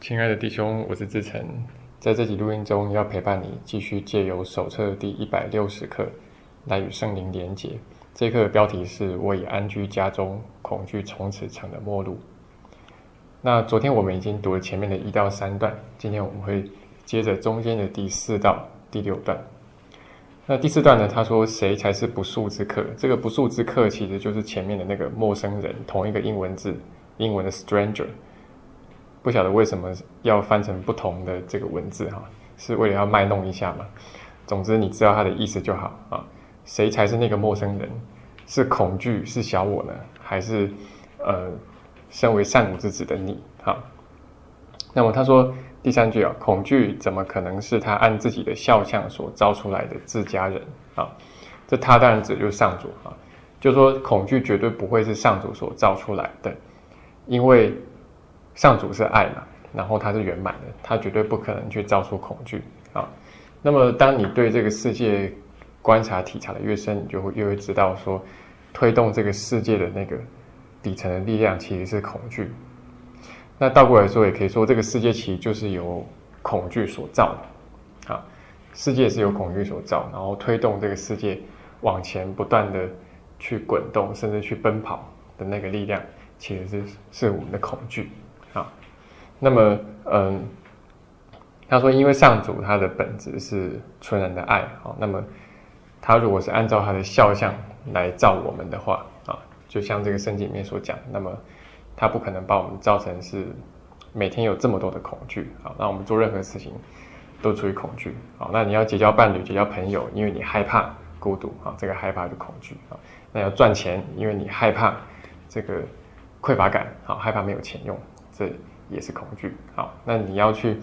亲爱的弟兄，我是志成，在这集录音中要陪伴你继续借由手册第160课来与圣灵连结。这课的标题是我已安居家中，恐惧从此成了末路。那昨天我们已经读了前面的1到3段，今天我们会接着中间的第4到第6段。那第4段呢，他说谁才是不速之客？这个不速之客其实就是前面的那个陌生人，同一个英文字，英文的 stranger。不晓得为什么要翻成不同的这个文字哈，是为了要卖弄一下嘛？总之你知道它的意思就好啊。谁才是那个陌生人？是恐惧是小我呢，还是身为善无之子的你？哈。那么他说第3句啊，恐惧怎么可能是他按自己的肖像所造出来的自家人啊？这他当然指就是上主啊，就说恐惧绝对不会是上主所造出来的，因为上主是爱嘛，然后他是圆满的，他绝对不可能去造出恐惧啊。那么当你对这个世界观察体察的越深，你就会越会知道说，推动这个世界的那个底层的力量其实是恐惧。那倒过来说，也可以说这个世界其实就是由恐惧所造的啊，世界是由恐惧所造，然后推动这个世界往前不断的去滚动，甚至去奔跑的那个力量，其实是我们的恐惧。那么，他说，因为上主他的本质是纯然的爱，那么他如果是按照他的肖像来造我们的话，就像这个圣经里面所讲，那么他不可能把我们造成是每天有这么多的恐惧，那我们做任何事情都出于恐惧，那你要结交伴侣、结交朋友，因为你害怕孤独，这个害怕就恐惧，那要赚钱，因为你害怕这个匮乏感，害怕没有钱用，这也是恐惧。好，那你要去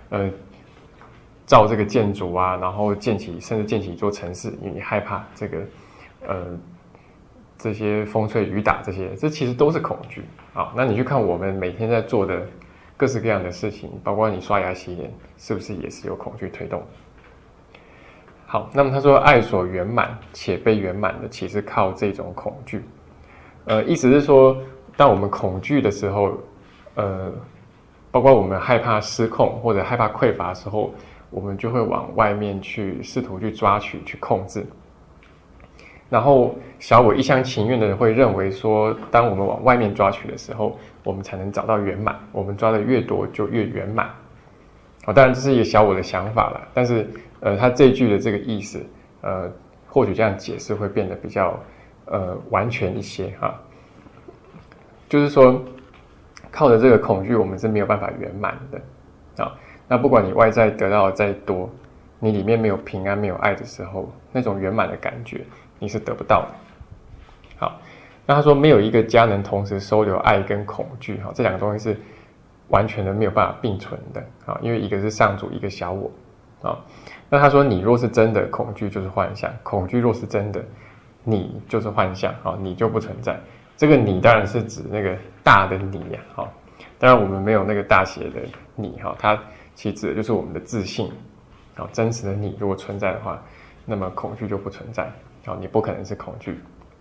造这个建筑啊，然后甚至建起一座城市，因为你害怕这个这些风吹雨打，这其实都是恐惧。好，那你去看我们每天在做的各式各样的事情，包括你刷牙洗脸，是不是也是由恐惧推动？好，那么他说爱所圆满且被圆满的，其实靠这种恐惧。意思是说，当我们恐惧的时候，包括我们害怕失控或者害怕匮乏的时候，我们就会往外面去试图去抓取、去控制。然后小我一厢情愿的会认为说，当我们往外面抓取的时候，我们才能找到圆满。我们抓的越多就越圆满。当然这是一个小我的想法啦，但是他这一句的这个意思，或许这样解释会变得比较完全一些哈。就是说，靠着这个恐惧，我们是没有办法圆满的啊。那不管你外在得到的再多，你里面没有平安、没有爱的时候，那种圆满的感觉你是得不到的。好，那他说没有一个家能同时收留爱跟恐惧，这两个东西是完全的没有办法并存的啊，因为一个是上主，一个小我啊。那他说你若是真的，恐惧就是幻象；恐惧若是真的，你就是幻象啊，你就不存在。这个你当然是指那个大的你呀，当然我们没有那个大写的你哈，它其实指的就是我们的自信，真实的你如果存在的话，那么恐惧就不存在，你不可能是恐惧。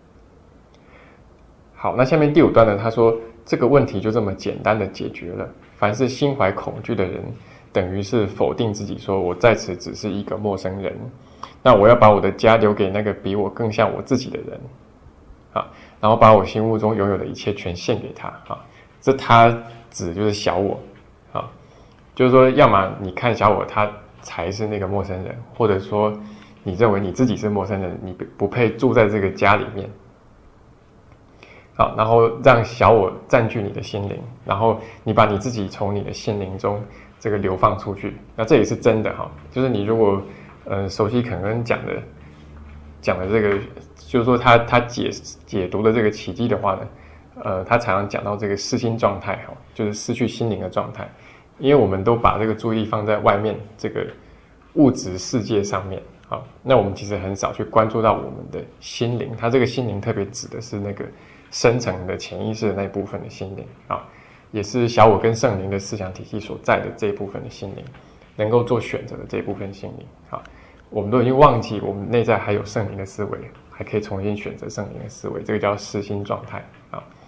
好，那下面第5段呢，他说这个问题就这么简单的解决了。凡是心怀恐惧的人，等于是否定自己，说我在此只是一个陌生人，那我要把我的家留给那个比我更像我自己的人。然后把我心目中拥有的一切全献给他这他指就是小我就是说，要么你看小我他才是那个陌生人，或者说你认为你自己是陌生人，你不配住在这个家里面。好，然后让小我占据你的心灵，然后你把你自己从你的心灵中这个流放出去。那这也是真的就是你如果熟悉肯恩讲的这个，就是说他解读的这个奇迹的话呢，他常常讲到这个失心状态就是失去心灵的状态，因为我们都把这个注意力放在外面这个物质世界上面那我们其实很少去关注到我们的心灵。他这个心灵特别指的是那个深层的潜意识的那一部分的心灵也是小我跟圣灵的思想体系所在的这一部分的心灵，能够做选择的这一部分心灵我们都已经忘记我们内在还有圣灵的思维，还可以重新选择圣灵的思维，这个叫失心状态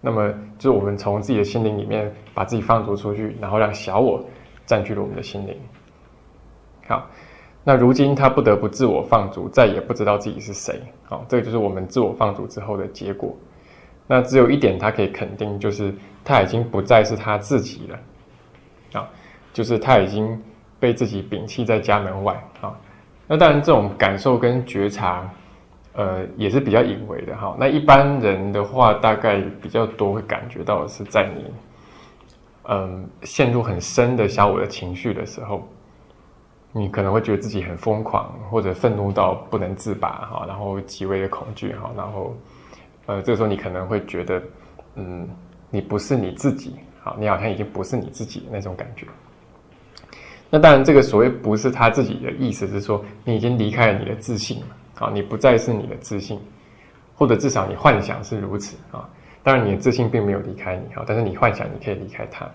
那么就是我们从自己的心灵里面把自己放逐出去，然后让小我占据了我们的心灵。好，那如今他不得不自我放逐，再也不知道自己是谁。好，这个就是我们自我放逐之后的结果。那只有一点他可以肯定，就是他已经不再是他自己了。啊，就是他已经被自己摒弃在家门外。啊，那当然这种感受跟觉察，也是比较隐微的哈。那一般人的话，大概比较多会感觉到的是在你，陷入很深的小我的情绪的时候，你可能会觉得自己很疯狂，或者愤怒到不能自拔哈，然后极为的恐惧哈，然后，这个时候你可能会觉得，你不是你自己，好，你好像已经不是你自己的那种感觉。那当然，这个所谓不是他自己的意思是说，你已经离开了你的自信嘛。啊，你不再是你的自信，或者至少你幻想是如此啊。当然，你的自信并没有离开你啊，但是你幻想你可以离开它。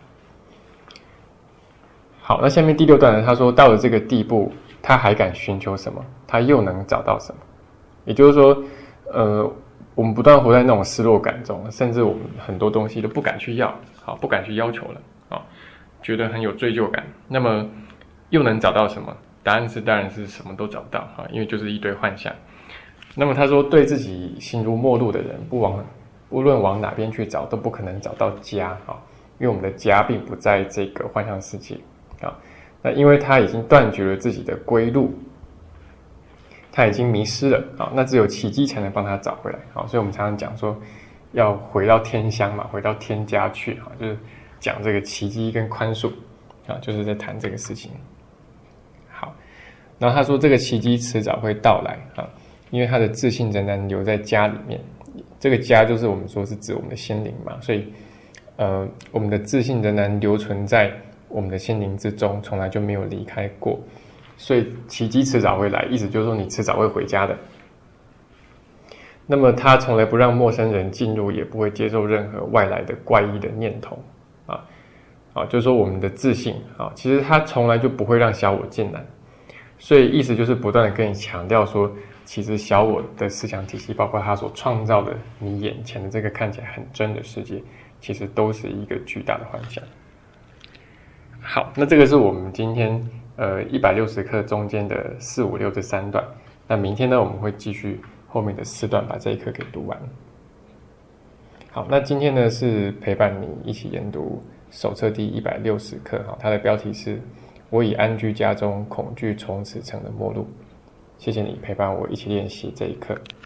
好，那下面第6段呢，他说到了这个地步，他还敢寻求什么？他又能找到什么？也就是说，我们不断活在那种失落感中，甚至我们很多东西都不敢去要，好，不敢去要求了啊，觉得很有罪疚感。那么又能找到什么？答案是当然是什么都找不到啊，因为就是一堆幻想。那么他说，对自己形如陌路的人，不论往哪边去找，都不可能找到家啊，因为我们的家并不在这个幻象世界啊。那因为他已经断绝了自己的归路，他已经迷失了啊，那只有奇迹才能帮他找回来啊。所以我们常常讲说，要回到天乡嘛，回到天家去啊，就是讲这个奇迹跟宽恕啊，就是在谈这个事情。好，然后他说这个奇迹迟早会到来啊，因为他的自信仍然留在家里面，这个家就是我们说是指我们的心灵嘛，所以我们的自信仍然留存在我们的心灵之中，从来就没有离开过，所以奇迹迟早会来，意思就是说你迟早会回家的。那么他从来不让陌生人进入，也不会接受任何外来的怪异的念头就是说我们的自信啊，其实他从来就不会让小我进来，所以意思就是不断的跟你强调说，其实小我的思想体系，包括他所创造的你眼前的这个看起来很真的世界，其实都是一个巨大的幻想。好，那这个是我们今天160课中间的4、5、6这3段。那明天呢，我们会继续后面的4段，把这一课给读完。好，那今天呢是陪伴你一起研读手册第160课，它的标题是“我已安居家中，恐惧从此成了陌路”。谢谢你陪伴我一起练习这一课。